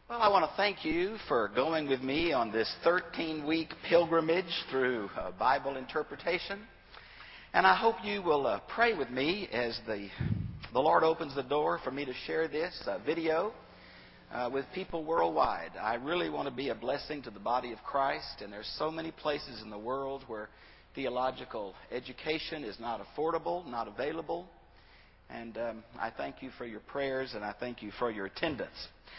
Well, I want to thank you for going with me on this 13-week pilgrimage through Bible interpretation. And I hope you will pray with me as the Lord opens the door for me to share this video with people worldwide. I really want to be a blessing to the body of Christ, and there's so many places in the world where theological education is not affordable, not available. And I thank you for your prayers, and I thank you for your attendance.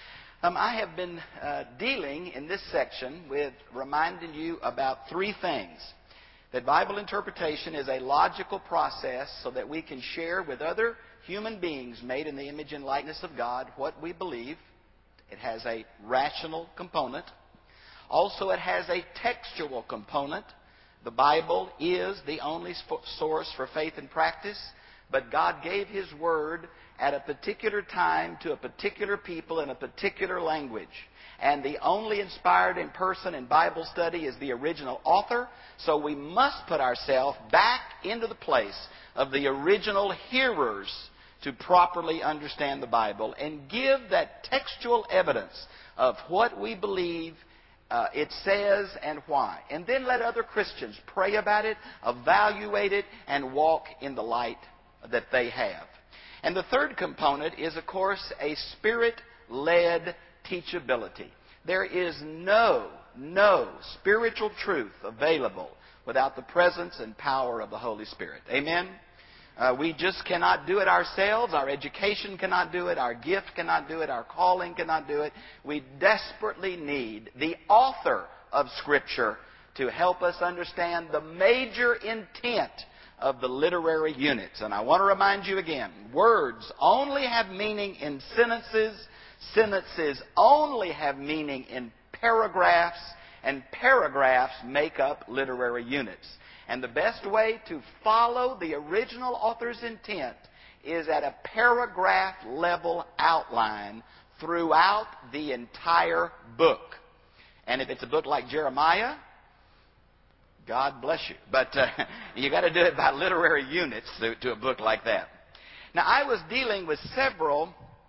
I have been dealing in this section with reminding you about three things. That Bible interpretation is a logical process so that we can share with other human beings made in the image and likeness of God what we believe. It has a rational component. Also, it has a textual component. The Bible is the only source for faith and practice, but God gave His Word at a particular time to a particular people in a particular language. And the only inspired in person in Bible study is the original author, so we must put ourselves back into the place of the original hearers to properly understand the Bible and give that textual evidence of what we believe it says and why. And then let other Christians pray about it, evaluate it, and walk in the light that they have. And the third component is, of course, a Spirit-led teachability. There is no spiritual truth available without the presence and power of the Holy Spirit. Amen? We just cannot do it ourselves. Our education cannot do it. Our gift cannot do it. Our calling cannot do it. We desperately need the author of Scripture to help us understand the major intent of the literary units. And I want to remind you again, words only have meaning in sentences. Sentences only have meaning in paragraphs. And paragraphs make up literary units. And the best way to follow the original author's intent is at a paragraph level outline throughout the entire book. And if it's a book like Jeremiah, God bless you. But you got to do it by literary units to a book like that. Now, I was dealing with several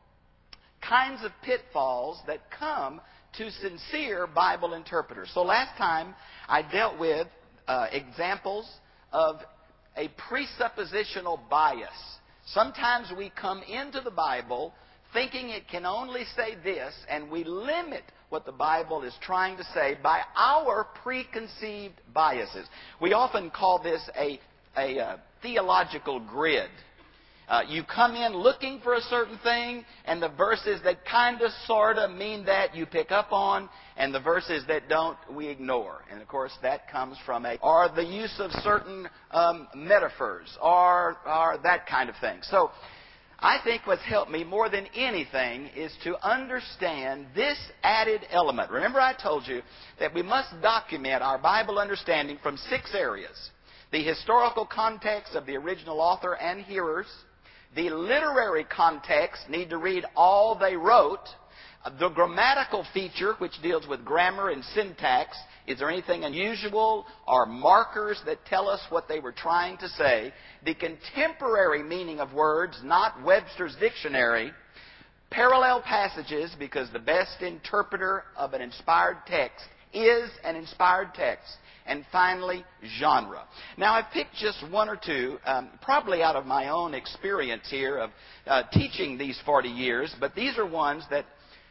kinds of pitfalls that come to sincere Bible interpreters. So last time I dealt with examples of a presuppositional bias. Sometimes we come into the Bible thinking it can only say this, and we limit what the Bible is trying to say by our preconceived biases. We often call this a theological grid. You come in looking for a certain thing, and the verses that kind of, sort of mean that you pick up on, and the verses that don't, we ignore. And of course, that comes from or the use of certain metaphors, or that kind of thing. So, I think what's helped me more than anything is to understand this added element. Remember, I told you that we must document our Bible understanding from 6 areas. The historical context of the original author and hearers. The literary context, need to read all they wrote. The grammatical feature, which deals with grammar and syntax. Is there anything unusual or markers that tell us what they were trying to say? The contemporary meaning of words, not Webster's dictionary. Parallel passages, because the best interpreter of an inspired text is an inspired text. And finally, genre. Now, I've picked just one or two, probably out of my own experience here of teaching these 40 years, but these are ones that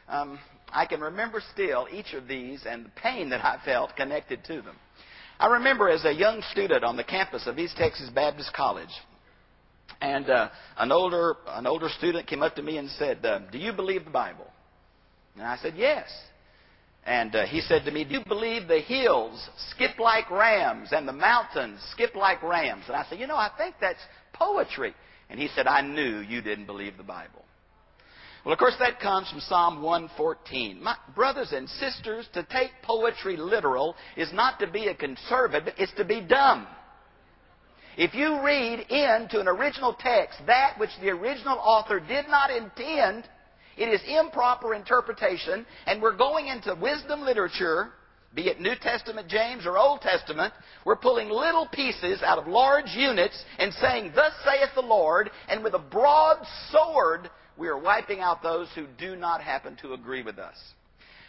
I can remember still, each of these, and the pain that I felt connected to them. I remember as a young student on the campus of East Texas Baptist College, and an older student came up to me and said, "Do you believe the Bible?" And I said, "Yes." And he said to me, "Do you believe the hills skip like rams and the mountains skip like rams?" And I said, "I think that's poetry." And he said, "I knew you didn't believe the Bible." Well, of course, that comes from Psalm 114. My brothers and sisters, to take poetry literal is not to be a conservative, it's to be dumb. If you read into an original text that which the original author did not intend, it is improper interpretation, and we're going into wisdom literature, be it New Testament, James, or Old Testament. We're pulling little pieces out of large units and saying, "Thus saith the Lord," and with a broad sword, we are wiping out those who do not happen to agree with us.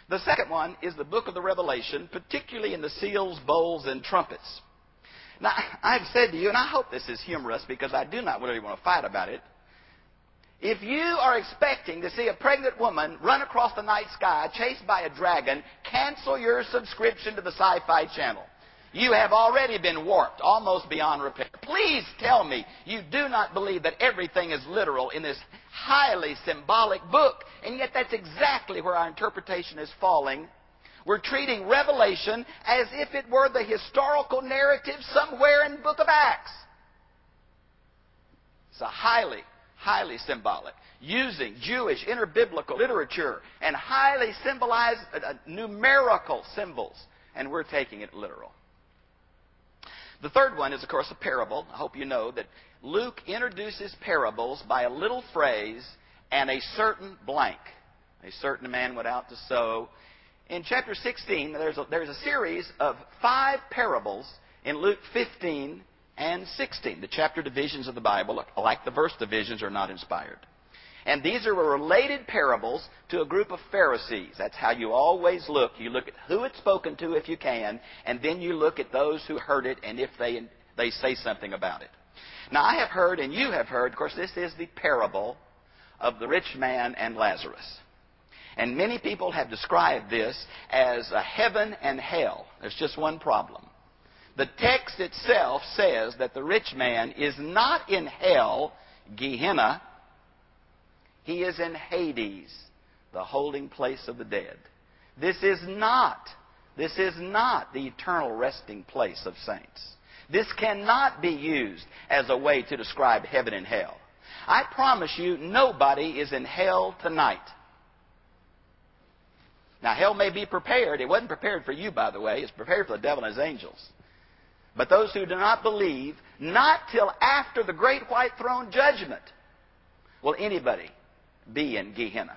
The second one is the book of the Revelation, particularly in the seals, bowls, and trumpets. Now, I've said to you, and I hope this is humorous because I do not really want to fight about it. If you are expecting to see a pregnant woman run across the night sky chased by a dragon, cancel your subscription to the Sci-Fi Channel. You have already been warped, almost beyond repair. Please tell me you do not believe that everything is literal in this highly symbolic book. And yet that's exactly where our interpretation is falling. We're treating Revelation as if it were the historical narrative somewhere in the book of Acts. It's a highly symbolic, using Jewish interbiblical literature and highly symbolized numerical symbols, and we're taking it literal. The third one is, of course, a parable. I hope you know that Luke introduces parables by a little phrase and a certain blank. A certain man went out to sow. In chapter 16, there's a series of 5 parables in Luke 15 and 16. The chapter divisions of the Bible, like the verse divisions, are not inspired. And these are related parables to a group of Pharisees. That's how you always look. You look at who it's spoken to if you can, and then you look at those who heard it and if they say something about it. Now, I have heard, and you have heard, of course, this is the parable of the rich man and Lazarus. And many people have described this as a heaven and hell. There's just one problem. The text itself says that the rich man is not in hell, Gehenna. He is in Hades, the holding place of the dead. This is not the eternal resting place of saints. This cannot be used as a way to describe heaven and hell. I promise you, nobody is in hell tonight. Now, hell may be prepared. It wasn't prepared for you, by the way. It's prepared for the devil and his angels. But those who do not believe, not till after the great white throne judgment will anybody be in Gehenna.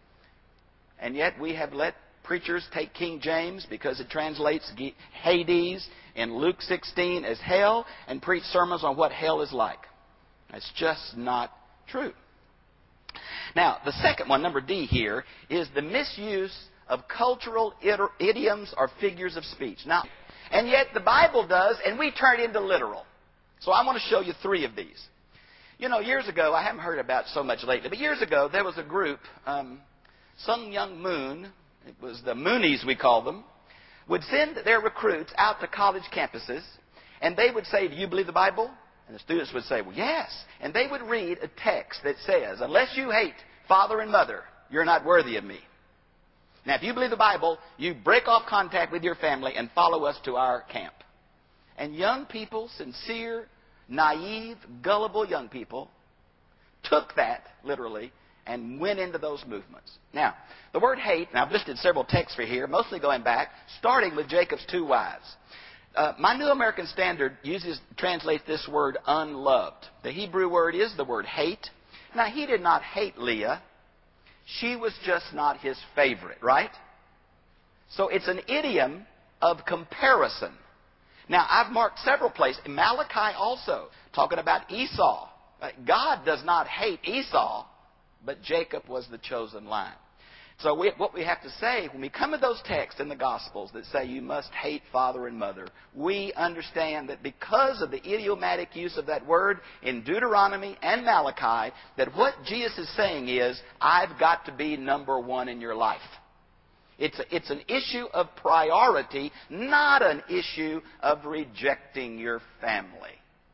And yet we have let preachers take King James because it translates Hades in Luke 16 as hell and preach sermons on what hell is like. That's just not true. Now, the second one, number D here, is the misuse of cultural idioms or figures of speech. Now, and yet the Bible does, and we turn it into literal. So I want to show you 3 of these. You know, years ago, I haven't heard about it so much lately, but years ago there was a group, Sun Young Moon, it was the Moonies we call them, would send their recruits out to college campuses, and they would say, "Do you believe the Bible?" And the students would say, "Well, yes." And they would read a text that says, "Unless you hate father and mother, you're not worthy of me. Now, if you believe the Bible, you break off contact with your family and follow us to our camp." And young people, sincere, naive, gullible young people, took that literally and went into those movements. Now, the word hate, and I've listed several texts for here, mostly going back, starting with Jacob's 2 wives. My New American Standard translates this word unloved. The Hebrew word is the word hate. Now, he did not hate Leah. She was just not his favorite, right? So it's an idiom of comparison. Now, I've marked several places. Malachi also, talking about Esau. God does not hate Esau, but Jacob was the chosen line. So what we have to say, when we come to those texts in the Gospels that say you must hate father and mother, we understand that because of the idiomatic use of that word in Deuteronomy and Malachi, that what Jesus is saying is, I've got to be number 1 in your life. It's an issue of priority, not an issue of rejecting your family.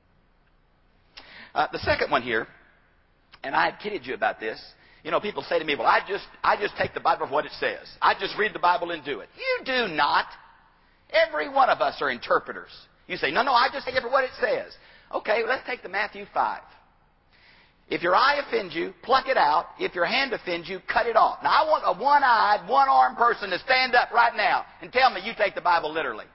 The second one here, and I had kidded you about this. You know, people say to me, "Well, I just take the Bible for what it says. I just read the Bible and do it." You do not. Every one of us are interpreters. You say, no, I just take it for what it says. Okay, let's take the Matthew 5. If your eye offends you, pluck it out. If your hand offends you, cut it off. Now, I want a one-eyed, one-armed person to stand up right now and tell me you take the Bible literally.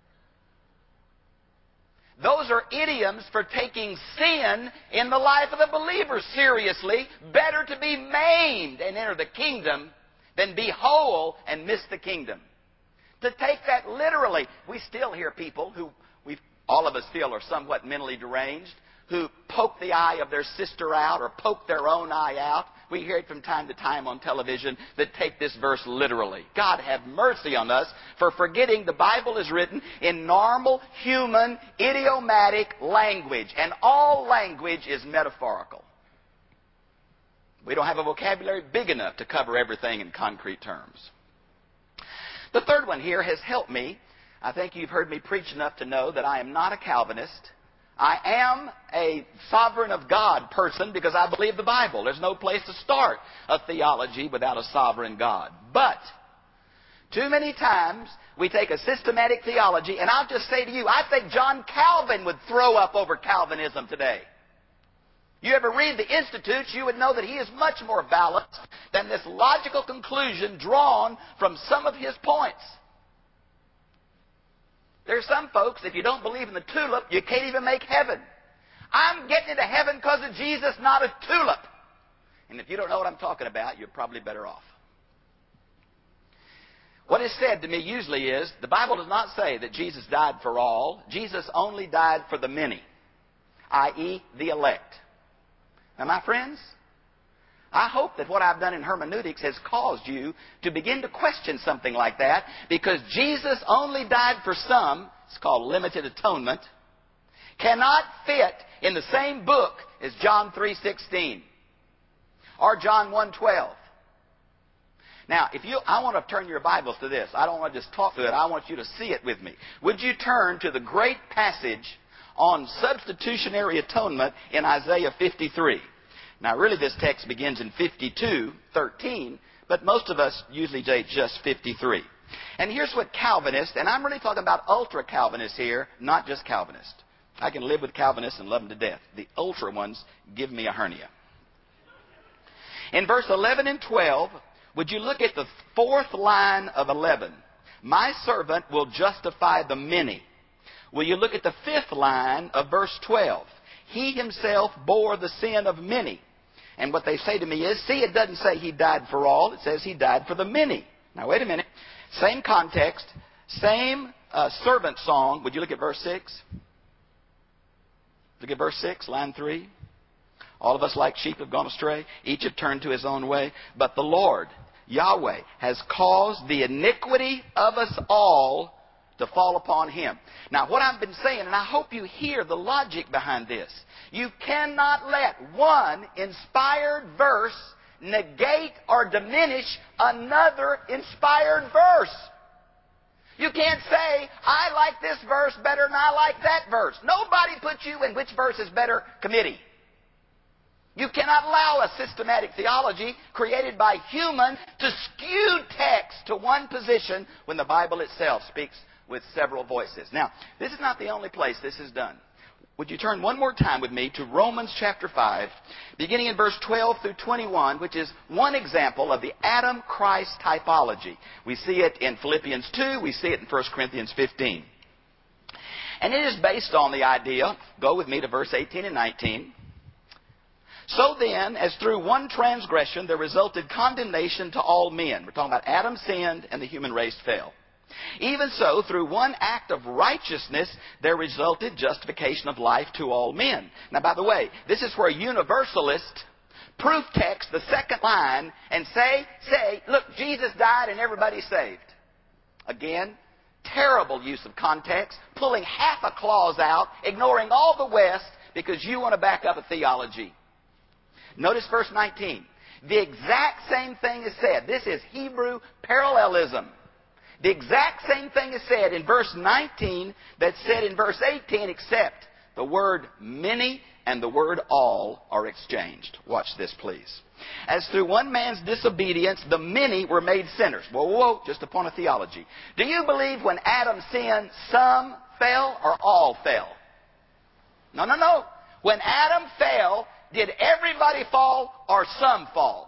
Those are idioms for taking sin in the life of the believer seriously. Better to be maimed and enter the kingdom than be whole and miss the kingdom. To take that literally, we still hear people who all of us feel are somewhat mentally deranged, who poke the eye of their sister out or poke their own eye out. We hear it from time to time on television that take this verse literally. God have mercy on us for forgetting the Bible is written in normal, human, idiomatic language. And all language is metaphorical. We don't have a vocabulary big enough to cover everything in concrete terms. The third one here has helped me. I think you've heard me preach enough to know that I am not a Calvinist. I am a sovereign of God person because I believe the Bible. There's no place to start a theology without a sovereign God. But too many times we take a systematic theology, and I'll just say to you, I think John Calvin would throw up over Calvinism today. You ever read the Institutes, you would know that he is much more balanced than this logical conclusion drawn from some of his points. There's some folks, if you don't believe in the tulip, you can't even make heaven. I'm getting into heaven because of Jesus, not a tulip. And if you don't know what I'm talking about, you're probably better off. What is said to me usually is, the Bible does not say that Jesus died for all. Jesus only died for the many, i.e., the elect. Now, my friends, I hope that what I've done in hermeneutics has caused you to begin to question something like that, because Jesus only died for some, it's called limited atonement, cannot fit in the same book as John 3:16 or John 1:12. Now, I want to turn your Bibles to this. I don't want to just talk to it. I want you to see it with me. Would you turn to the great passage on substitutionary atonement in Isaiah 53. Now, really, this text begins in 52:13, but most of us usually date just 53. And here's what Calvinists, and I'm really talking about ultra-Calvinists here, not just Calvinists. I can live with Calvinists and love them to death. The ultra ones give me a hernia. In verse 11 and 12, would you look at the fourth line of 11? My servant will justify the many. Will you look at the fifth line of verse 12? He himself bore the sin of many. And what they say to me is, see, it doesn't say he died for all. It says he died for the many. Now, wait a minute. Same context, same servant song. Would you look at verse 6? Look at verse 6, line 3. All of us like sheep have gone astray. Each have turned to his own way. But the Lord, Yahweh, has caused the iniquity of us all to fall upon him. Now, what I've been saying, and I hope you hear the logic behind this. You cannot let one inspired verse negate or diminish another inspired verse. You can't say, I like this verse better than I like that verse. Nobody puts you in which verse is better committee. You cannot allow a systematic theology created by human to skew text to one position when the Bible itself speaks with several voices. Now, this is not the only place this is done. Would you turn one more time with me to Romans chapter 5, beginning in verse 12 through 21, which is one example of the Adam-Christ typology. We see it in Philippians 2, we see it in 1 Corinthians 15. And it is based on the idea, go with me to verse 18 and 19. So then, as through one transgression there resulted condemnation to all men. We're talking about Adam sinned and the human race fell. Even so, through one act of righteousness, there resulted justification of life to all men. Now, by the way, this is where universalists proof text the second line and say, look, Jesus died and everybody's saved. Again, terrible use of context, pulling half a clause out, ignoring all the West because you want to back up a theology. Notice verse 19. The exact same thing is said. This is Hebrew parallelism. The exact same thing is said in verse 19 that's said in verse 18, except the word many and the word all are exchanged. Watch this, please. As through one man's disobedience, the many were made sinners. Whoa, just a point of theology. Do you believe when Adam sinned, some fell or all fell? No. When Adam fell, did everybody fall or some fall?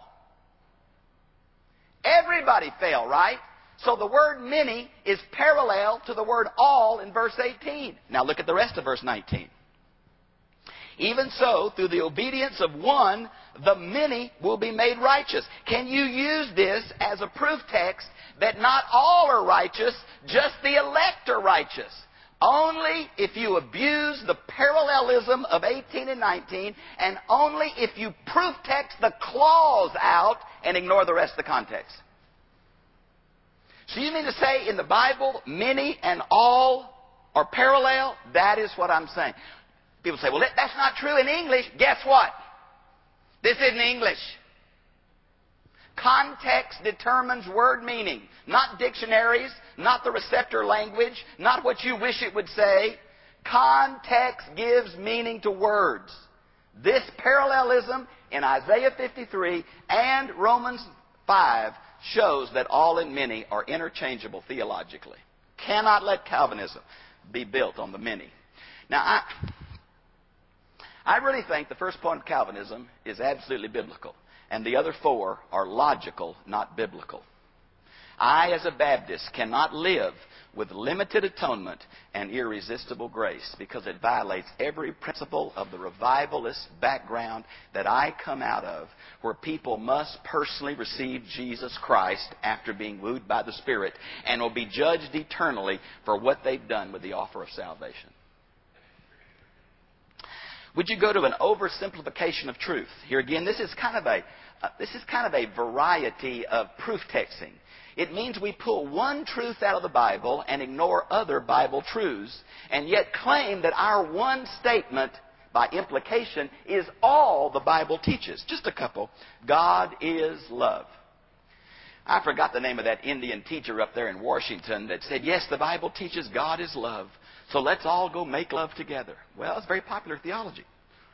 Everybody fell, right? So the word many is parallel to the word all in verse 18. Now look at the rest of verse 19. Even so, through the obedience of one, the many will be made righteous. Can you use this as a proof text that not all are righteous, just the elect are righteous? only if you abuse the parallelism of 18 and 19, and only if you proof text the clause out and ignore the rest of the context. So you mean to say in the Bible, many and all are parallel? That is what I'm saying. People say, well, that's not true in English. Guess what? This isn't English. Context determines word meaning. Not dictionaries, not the receptor language, not what you wish it would say. Context gives meaning to words. This parallelism in Isaiah 53 and Romans 5 shows that all and many are interchangeable theologically. Cannot let Calvinism be built on the many. Now, I really think the first point of Calvinism is absolutely biblical, and the other four are logical, not biblical. I, as a Baptist, cannot live with limited atonement and irresistible grace because it violates every principle of the revivalist background that I come out of, where people must personally receive Jesus Christ after being wooed by the Spirit and will be judged eternally for what they've done with the offer of salvation. Would you go to an oversimplification of truth? Here again, this is kind of a variety of proof texting. It means we pull one truth out of the Bible and ignore other Bible truths, and yet claim that our one statement, by implication, is all the Bible teaches. Just a couple. God is love. I forgot the name of that Indian teacher up there in Washington that said, yes, the Bible teaches God is love, so let's all go make love together. Well, it's very popular theology.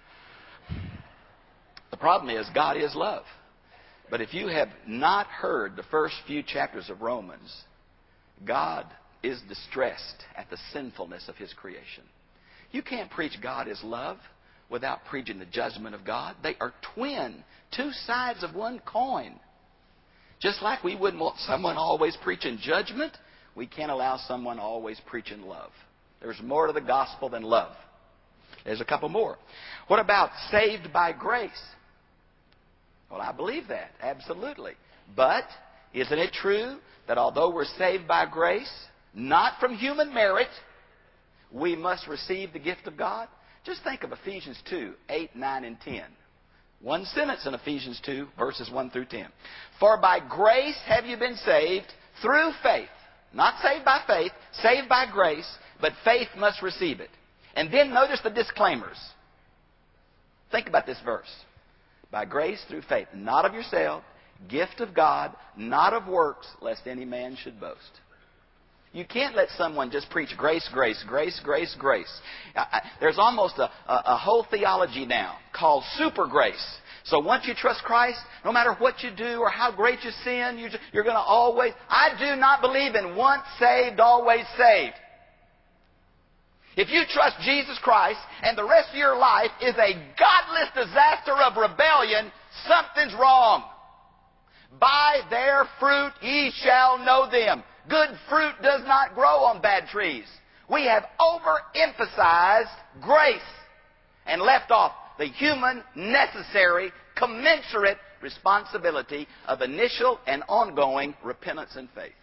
The problem is, God is love. But if you have not heard the first few chapters of Romans, God is distressed at the sinfulness of His creation. You can't preach God is love without preaching the judgment of God. They are twin, two sides of one coin. Just like we wouldn't want someone always preaching judgment, we can't allow someone always preaching love. There's more to the gospel than love. There's a couple more. What about saved by grace? Well, I believe that, absolutely. But isn't it true that although we're saved by grace, not from human merit, we must receive the gift of God? Just think of Ephesians 2, 8, 9, and 10. One sentence in Ephesians 2, verses 1 through 10. For by grace have you been saved through faith. Not saved by faith, saved by grace, but faith must receive it. And then notice the disclaimers. Think about this verse. By grace through faith, not of yourself, gift of God, not of works, lest any man should boast. You can't let someone just preach grace, grace, grace, grace, grace. There's almost a whole theology now called super grace. So once you trust Christ, no matter what you do or how great you sin, you're going to always... I do not believe in once saved, always saved. If you trust Jesus Christ and the rest of your life is a godless disaster of rebellion, something's wrong. By their fruit ye shall know them. Good fruit does not grow on bad trees. We have overemphasized grace and left off the human, necessary, commensurate responsibility of initial and ongoing repentance and faith.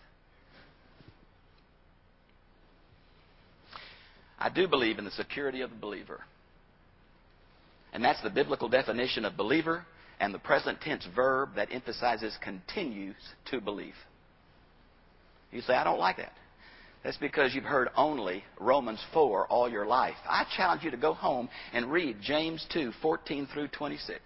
I do believe in the security of the believer. And that's the biblical definition of believer and the present tense verb that emphasizes continues to believe. You say, I don't like that. That's because you've heard only Romans 4 all your life. I challenge you to go home and read James 2, 14 through 26.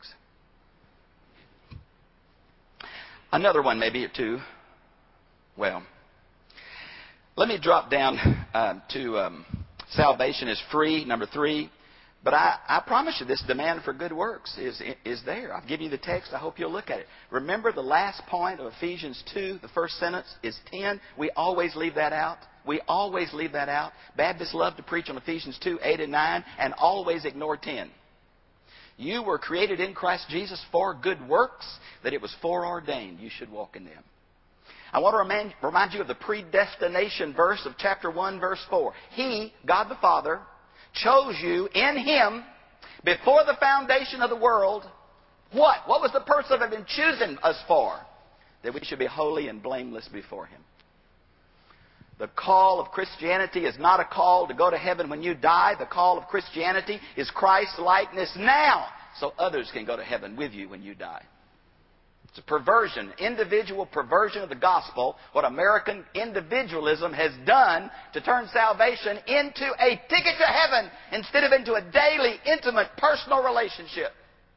Another one maybe or two. Well, let me drop down to... salvation is free, number 3. But I promise you, this demand for good works is there. I've given you the text. I hope you'll look at it. Remember the last point of Ephesians 2, the first sentence is 10. We always leave that out. We always leave that out. Baptists love to preach on Ephesians 2, 8, and 9, and always ignore 10. You were created in Christ Jesus for good works, that it was foreordained you should walk in them. I want to remind you of the predestination verse of chapter 1, verse 4. He, God the Father, chose you in Him before the foundation of the world. What? What was the purpose of Him choosing us for? That we should be holy and blameless before Him. The call of Christianity is not a call to go to heaven when you die. The call of Christianity is Christ-likeness now, so others can go to heaven with you when you die. It's a perversion, individual perversion of the gospel, what American individualism has done to turn salvation into a ticket to heaven instead of into a daily, intimate, personal relationship.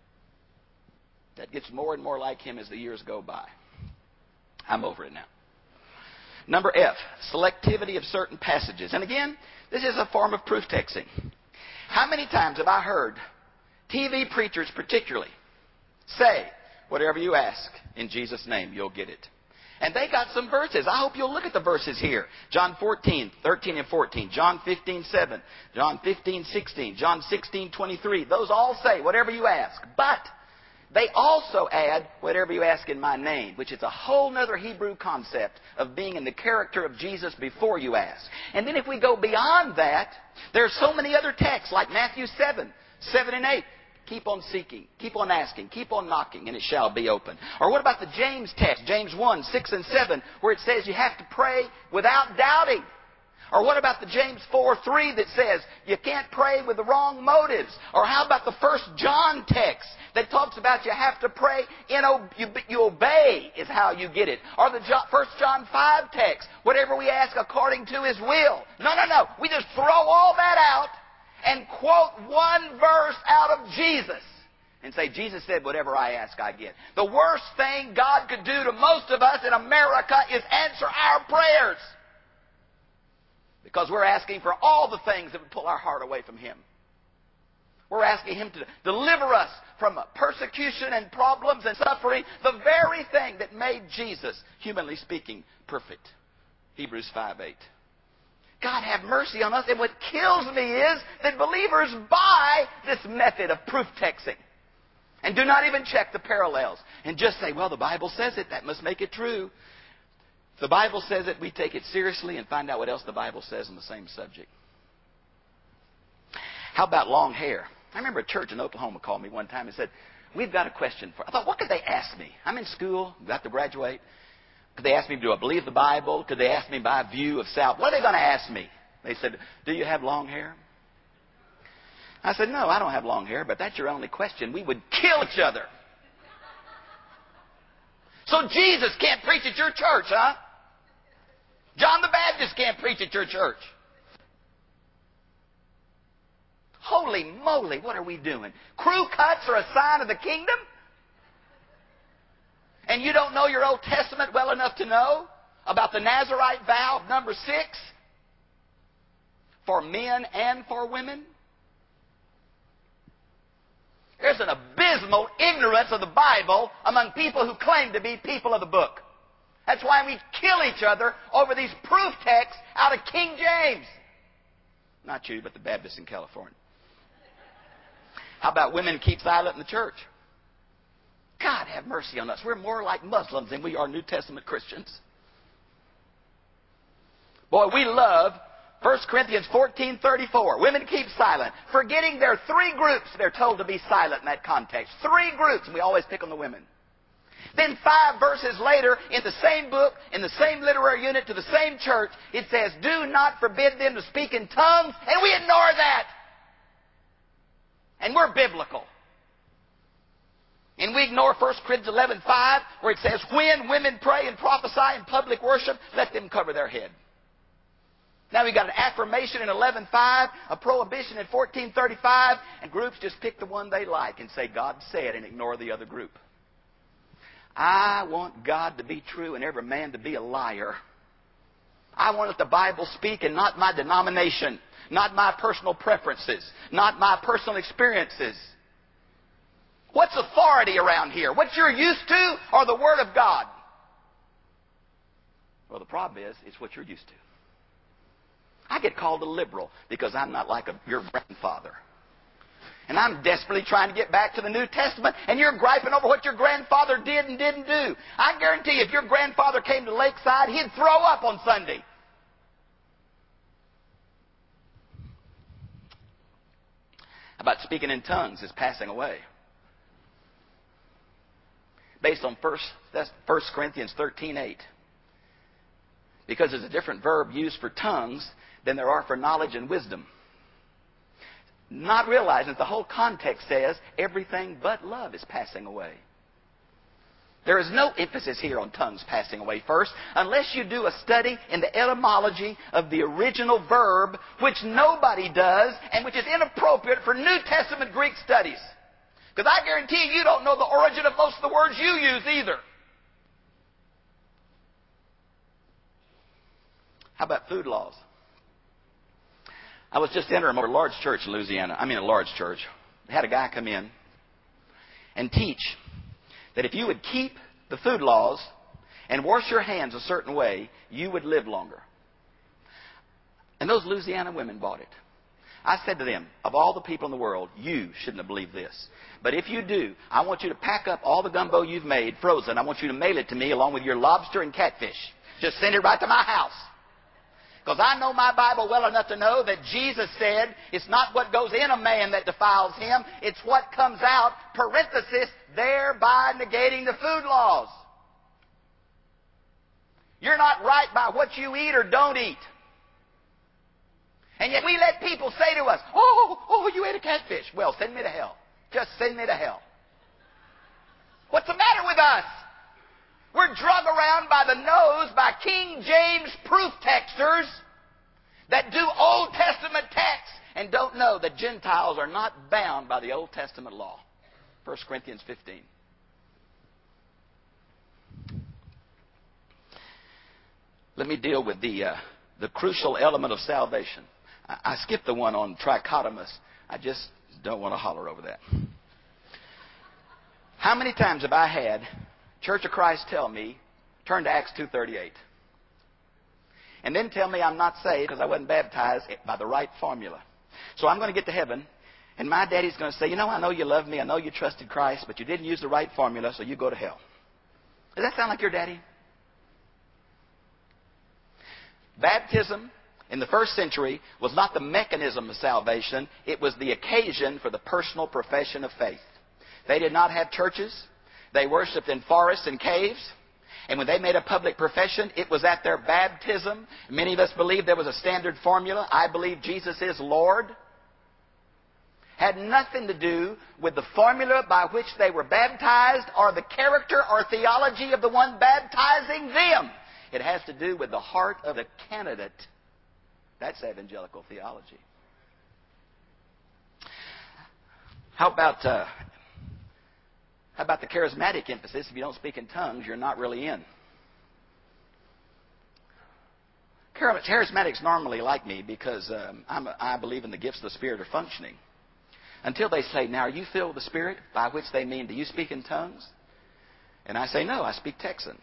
That gets more and more like him as the years go by. I'm over it now. Number F, selectivity of certain passages. And again, this is a form of proof texting. How many times have I heard TV preachers particularly say, whatever you ask in Jesus' name, you'll get it. And they got some verses. I hope you'll look at the verses here. John 14, 13 and 14. John 15, 7. John 15, 16. John 16, 23. Those all say, whatever you ask. But they also add, whatever you ask in my name, which is a whole other Hebrew concept of being in the character of Jesus before you ask. And then if we go beyond that, there are so many other texts like Matthew 7, 7 and 8. Keep on seeking, keep on asking, keep on knocking, and it shall be open. Or what about the James text, James 1, 6 and 7, where it says you have to pray without doubting? Or what about the James 4, 3 that says you can't pray with the wrong motives? Or how about the 1 John text that talks about you have to pray, you obey is how you get it? Or the 1 John 5 text, whatever we ask according to His will. No. We just throw all that out and quote one verse out of Jesus and say, Jesus said, whatever I ask, I get. The worst thing God could do to most of us in America is answer our prayers. Because we're asking for all the things that would pull our heart away from Him. We're asking Him to deliver us from persecution and problems and suffering, the very thing that made Jesus, humanly speaking, perfect. Hebrews 5:8. God have mercy on us. And what kills me is that believers buy this method of proof texting and do not even check the parallels and just say, well, the Bible says it. That must make it true. If the Bible says it, we take it seriously and find out what else the Bible says on the same subject. How about long hair? I remember a church in Oklahoma called me one time and said, we've got a question for you. I thought, what could they ask me? I'm in school, about to graduate. Could they ask me, do I believe the Bible? Could they ask me my view of salvation? What are they going to ask me? They said, do you have long hair? I said, no, I don't have long hair, but that's your only question. We would kill each other. So Jesus can't preach at your church, huh? John the Baptist can't preach at your church. Holy moly, what are we doing? Crew cuts are a sign of the kingdom? And you don't know your Old Testament well enough to know about the Nazarite vow of number 6 for men and for women? There's an abysmal ignorance of the Bible among people who claim to be people of the book. That's why we kill each other over these proof texts out of King James. Not you, but the Baptists in California. How about women keep silent in the church? God have mercy on us. We're more like Muslims than we are New Testament Christians. Boy, we love 1 Corinthians 14:34. Women keep silent. Forgetting there are 3 groups they're told to be silent in that context. 3 groups, and we always pick on the women. Then 5 verses later, in the same book, in the same literary unit, to the same church, it says, do not forbid them to speak in tongues, and we ignore that. And we're biblical. And we ignore 1 Corinthians 11:5, where it says, when women pray and prophesy in public worship, let them cover their head. Now we've got an affirmation in 11:5, a prohibition in 14:35, and groups just pick the one they like and say, God said, and ignore the other group. I want God to be true and every man to be a liar. I want what the Bible speak and not my denomination, not my personal preferences, not my personal experiences. What's authority around here? What you're used to or the Word of God? Well, the problem is, it's what you're used to. I get called a liberal because I'm not like your grandfather. And I'm desperately trying to get back to the New Testament, and you're griping over what your grandfather did and didn't do. I guarantee you, if your grandfather came to Lakeside, he'd throw up on Sunday. How about speaking in tongues is passing away? Based on 1 Corinthians 13:8. Because there's a different verb used for tongues than there are for knowledge and wisdom. Not realizing that the whole context says everything but love is passing away. There is no emphasis here on tongues passing away first, unless you do a study in the etymology of the original verb, which nobody does, and which is inappropriate for New Testament Greek studies. Because I guarantee you don't know the origin of most of the words you use either. How about food laws? I was just entering a large church in Louisiana. I mean, a large church. They had a guy come in and teach that if you would keep the food laws and wash your hands a certain way, you would live longer. And those Louisiana women bought it. I said to them, of all the people in the world, you shouldn't have believed this. But if you do, I want you to pack up all the gumbo you've made frozen. I want you to mail it to me along with your lobster and catfish. Just send it right to my house. Because I know my Bible well enough to know that Jesus said it's not what goes in a man that defiles him, it's what comes out, parenthesis, thereby negating the food laws. You're not right by what you eat or don't eat. And yet we let people say to us, oh, you ate a catfish. Well, send me to hell. Just send me to hell. What's the matter with us? We're drug around by the nose by King James proof texters that do Old Testament texts and don't know that Gentiles are not bound by the Old Testament law. 1 Corinthians 15. Let me deal with the crucial element of salvation. I skipped the one on trichotomous. I just don't want to holler over that. How many times have I had Church of Christ tell me, turn to Acts 2:38. And then tell me I'm not saved because I wasn't baptized by the right formula. So I'm going to get to heaven, and my daddy's going to say, I know you love me, I know you trusted Christ, but you didn't use the right formula, so you go to hell. Does that sound like your daddy? Baptism in the first century was not the mechanism of salvation, it was the occasion for the personal profession of faith. They did not have churches. They worshipped in forests and caves. And when they made a public profession, it was at their baptism. Many of us believe there was a standard formula. I believe Jesus is Lord. Had nothing to do with the formula by which they were baptized or the character or theology of the one baptizing them. It has to do with the heart of the candidate. That's evangelical theology. How about the charismatic emphasis? If you don't speak in tongues, you're not really in. Charismatics normally like me because I believe in the gifts of the Spirit are functioning. Until they say, now are you filled with the Spirit? By which they mean, do you speak in tongues? And I say, no, I speak Texan.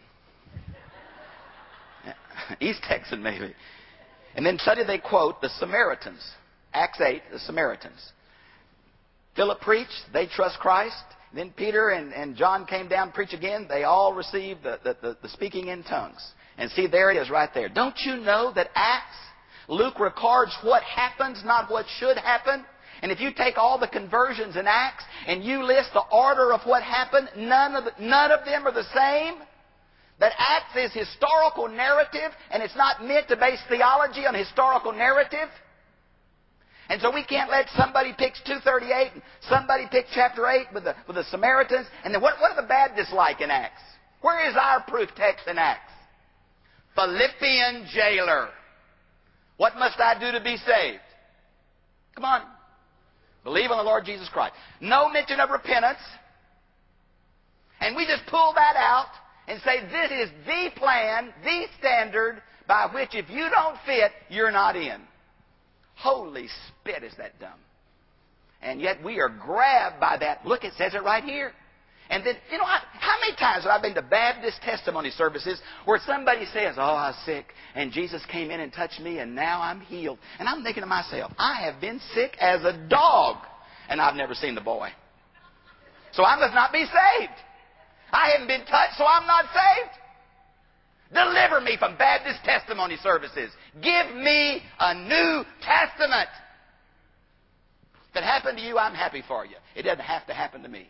East Texan maybe. And then suddenly they quote the Samaritans. Acts 8, the Samaritans. Philip preached, they trust Christ. Then Peter and John came down to preach again. They all received the speaking in tongues. And see, there it is right there. Don't you know that Acts, Luke records what happens, not what should happen? And if you take all the conversions in Acts and you list the order of what happened, none of them are the same. That Acts is historical narrative, and it's not meant to base theology on historical narrative. And so we can't let somebody pick 2:38 and somebody pick chapter 8 with the Samaritans. And then what do the Baptists like in Acts? Where is our proof text in Acts? Philippian jailer. What must I do to be saved? Come on. Believe on the Lord Jesus Christ. No mention of repentance. And we just pull that out and say this is the plan, the standard by which if you don't fit, you're not in. Holy spit, is that dumb. And yet we are grabbed by that. Look, it says it right here. And then, how many times have I been to Baptist testimony services where somebody says, I was sick, and Jesus came in and touched me, and now I'm healed. And I'm thinking to myself, I have been sick as a dog, and I've never seen the boy. So I must not be saved. I haven't been touched, so I'm not saved. Deliver me from Baptist testimony services. Give me a New Testament. If it happened to you, I'm happy for you. It doesn't have to happen to me.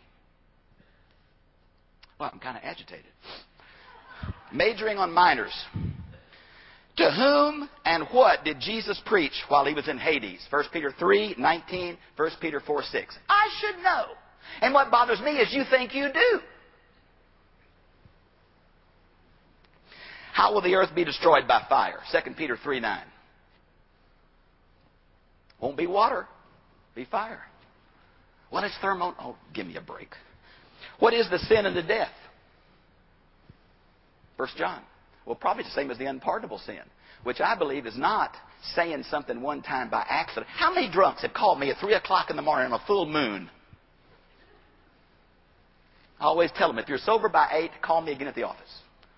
Well, I'm kind of agitated. Majoring on minors. To whom and what did Jesus preach while he was in Hades? 1 Peter 3:19, 1 Peter 4:6. I should know. And what bothers me is you think you do. How will the earth be destroyed by fire? 2 Peter 3:9. Won't be water, be fire. What is thermo? Oh, give me a break. What is the sin and the death? 1 John. Well, probably the same as the unpardonable sin, which I believe is not saying something one time by accident. How many drunks have called me at 3 o'clock in the morning on a full moon? I always tell them, if you're sober by 8, call me again at the office.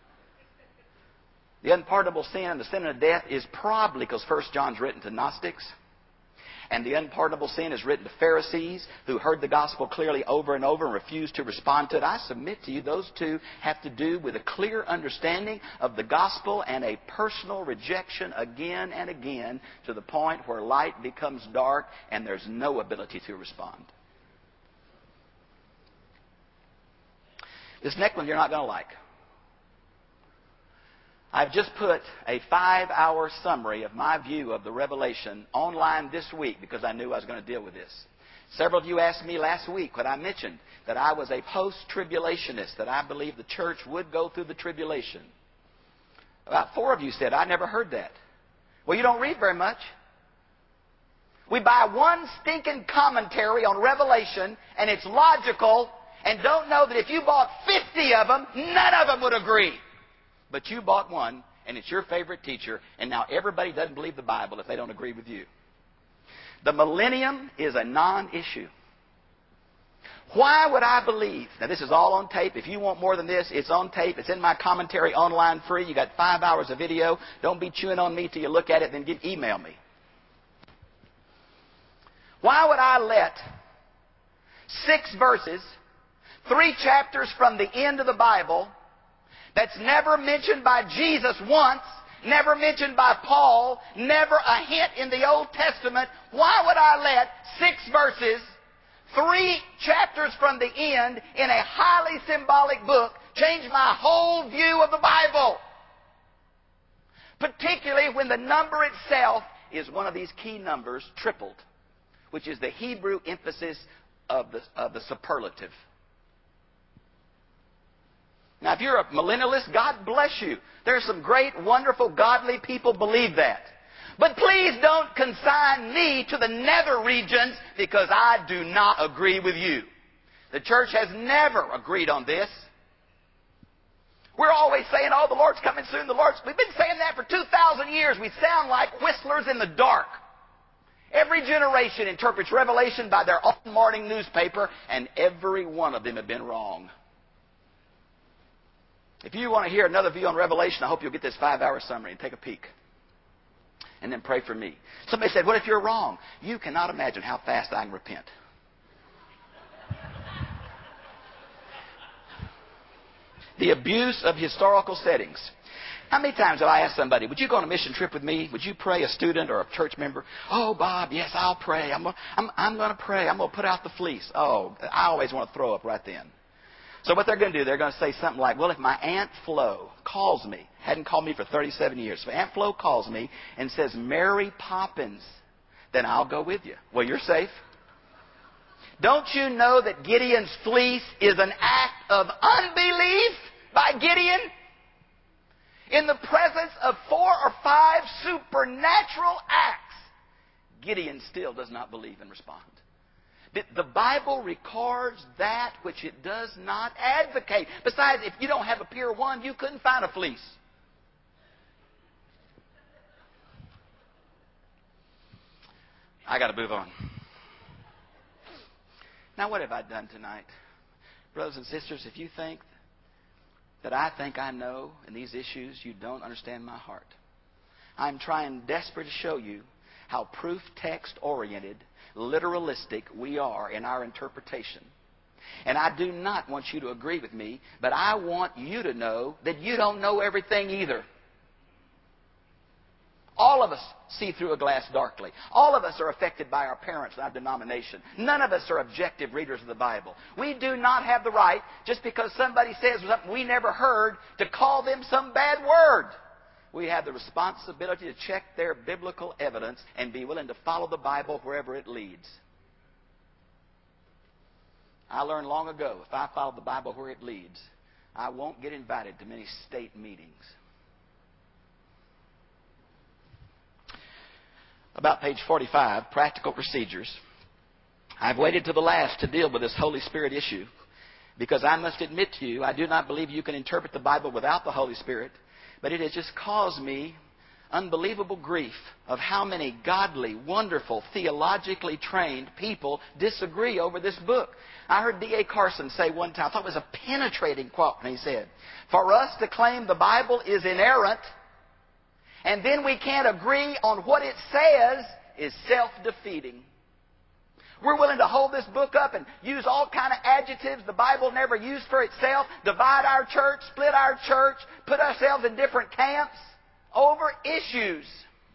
The unpardonable sin and the sin of death is probably because 1 John's written to Gnostics. And the unpardonable sin is written to Pharisees who heard the gospel clearly over and over and refused to respond to it. I submit to you, those two have to do with a clear understanding of the gospel and a personal rejection again and again to the point where light becomes dark and there's no ability to respond. This next one you're not going to like. I've just put a 5-hour summary of my view of the Revelation online this week because I knew I was going to deal with this. Several of you asked me last week when I mentioned that I was a post-tribulationist, that I believed the church would go through the tribulation. About 4 of you said, I never heard that. Well, you don't read very much. We buy one stinking commentary on Revelation, and it's logical, and don't know that if you bought 50 of them, none of them would agree. But you bought one, and it's your favorite teacher, and now everybody doesn't believe the Bible if they don't agree with you. The millennium is a non-issue. Why would I believe? Now, this is all on tape. If you want more than this, it's on tape. It's in my commentary online free. You got 5 hours of video. Don't be chewing on me till you look at it, then email me. Why would I let 6 verses, 3 chapters from the end of the Bible, that's never mentioned by Jesus once, never mentioned by Paul, never a hint in the Old Testament. Why would I let 6 verses, 3 chapters from the end in a highly symbolic book change my whole view of the Bible? Particularly when the number itself is one of these key numbers, tripled, which is the Hebrew emphasis of the superlative. Now, if you're a millennialist, God bless you. There are some great, wonderful, godly people believe that. But please don't consign me to the nether regions because I do not agree with you. The church has never agreed on this. We're always saying, oh, the Lord's coming soon, the Lord's... We've been saying that for 2,000 years. We sound like whistlers in the dark. Every generation interprets Revelation by their own morning newspaper, and every one of them have been wrong. If you want to hear another view on Revelation, I hope you'll get this 5-hour summary and take a peek. And then pray for me. Somebody said, what if you're wrong? You cannot imagine how fast I can repent. The abuse of historical settings. How many times have I asked somebody, would you go on a mission trip with me? Would you pray, a student or a church member? Oh, Bob, yes, I'll pray. I'm going to pray. I'm going to put out the fleece. Oh, I always want to throw up right then. So what they're going to do, they're going to say something like, well, if my Aunt Flo calls me, hadn't called me for 37 years, if Aunt Flo calls me and says, Mary Poppins, then I'll go with you. Well, you're safe. Don't you know that Gideon's fleece is an act of unbelief by Gideon? In the presence of 4 or 5 supernatural acts, Gideon still does not believe and respond. The Bible records that which it does not advocate. Besides, if you don't have a Pier 1, you couldn't find a fleece. I got to move on. Now, what have I done tonight? Brothers and sisters, if you think that I think I know in these issues, you don't understand my heart. I'm trying desperate to show you how proof text-oriented, literalistic we are in our interpretation. And I do not want you to agree with me, but I want you to know that you don't know everything either. All of us see through a glass darkly. All of us are affected by our parents and our denomination. None of us are objective readers of the Bible. We do not have the right, just because somebody says something we never heard, to call them some bad word. We have the responsibility to check their biblical evidence and be willing to follow the Bible wherever it leads. I learned long ago, if I follow the Bible where it leads, I won't get invited to many state meetings. About page 45, Practical Procedures. I've waited to the last to deal with this Holy Spirit issue because I must admit to you, I do not believe you can interpret the Bible without the Holy Spirit, but it has just caused me unbelievable grief of how many godly, wonderful, theologically trained people disagree over this book. I heard D.A. Carson say one time, I thought it was a penetrating quote, and he said, "For us to claim the Bible is inerrant, and then we can't agree on what it says, is self-defeating." We're willing to hold this book up and use all kind of adjectives the Bible never used for itself, divide our church, split our church, put ourselves in different camps over issues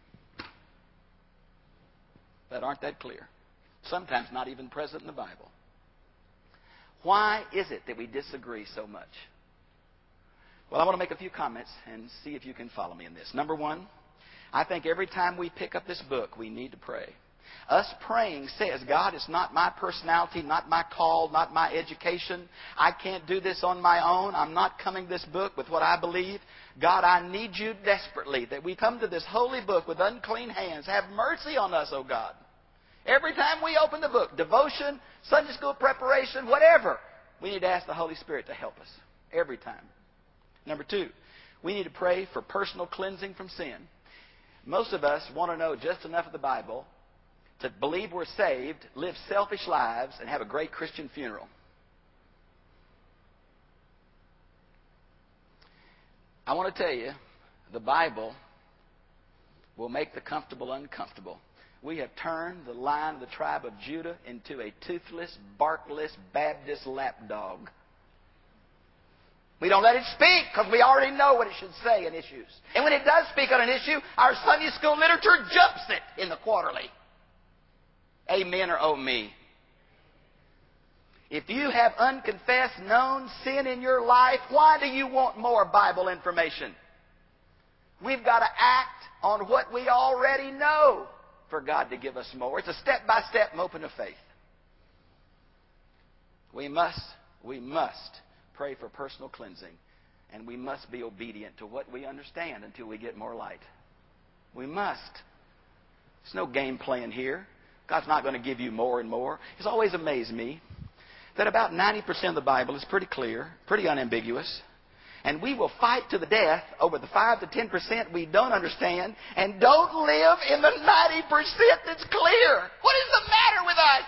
that aren't that clear. Sometimes not even present in the Bible. Why is it that we disagree so much? Well, I want to make a few comments and see if you can follow me in this. Number one, I think every time we pick up this book, we need to pray. Us praying says, God, it's not my personality, not my call, not my education. I can't do this on my own. I'm not coming to this book with what I believe. God, I need you desperately that we come to this holy book with unclean hands. Have mercy on us, oh God. Every time we open the book, devotion, Sunday school preparation, whatever, we need to ask the Holy Spirit to help us. Every time. Number two, we need to pray for personal cleansing from sin. Most of us want to know just enough of the Bible to believe we're saved, live selfish lives, and have a great Christian funeral. I want to tell you, the Bible will make the comfortable uncomfortable. We have turned the Lion of the tribe of Judah into a toothless, barkless Baptist lapdog. We don't let it speak because we already know what it should say in issues. And when it does speak on an issue, our Sunday school literature jumps it in the quarterly. Amen or oh me. If you have unconfessed known sin in your life, why do you want more Bible information? We've got to act on what we already know for God to give us more. It's a step-by-step open of faith. We must pray for personal cleansing, and we must be obedient to what we understand until we get more light. We must. There's no game playing here. God's not going to give you more and more. It's always amazed me that about 90% of the Bible is pretty clear, pretty unambiguous. And we will fight to the death over the 5 to 10% we don't understand and don't live in the 90% that's clear. What is the matter with us?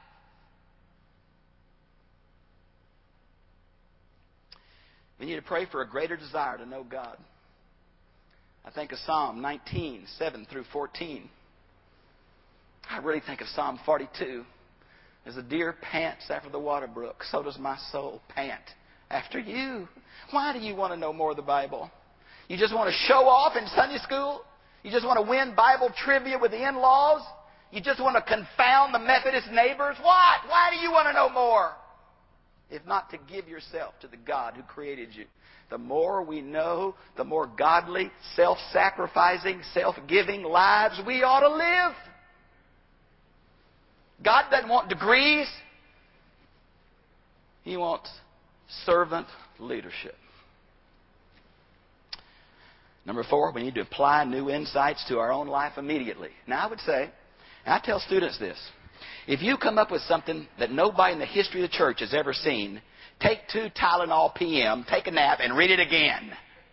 We need to pray for a greater desire to know God. I think of Psalm 19, 7 through 14. I really think of Psalm 42. As the deer pants after the water brook, so does my soul pant after you. Why do you want to know more of the Bible? You just want to show off in Sunday school? You just want to win Bible trivia with the in-laws? You just want to confound the Methodist neighbors? What? Why do you want to know more? If not to give yourself to the God who created you. The more we know, the more godly, self-sacrificing, self-giving lives we ought to live. God doesn't want degrees. He wants servant leadership. Number 4, we need to apply new insights to our own life immediately. Now, I would say, and I tell students this, if you come up with something that nobody in the history of the church has ever seen, take 2 Tylenol PM, take a nap, and read it again.